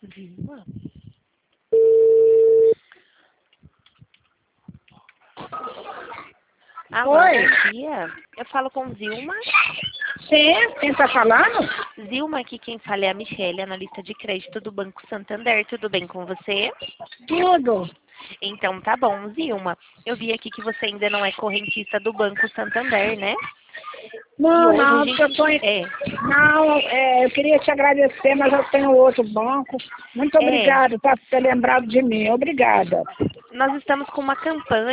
Vilma? Alô, Oi. bom dia. Eu falo com Zilma. Sim, quem tá falando? Zilma, aqui quem fala é a Michelle, analista de crédito do Banco Santander. Tudo bem com você? Tudo. Então tá bom, Zilma. Eu vi aqui que você ainda não é correntista do Banco Santander, né? E Não, hoje a não, porque eu gente... tô em... Não, eu queria te agradecer, mas eu tenho outro banco. Muito obrigado por ter lembrado de mim. Obrigada. Nós estamos com uma campanha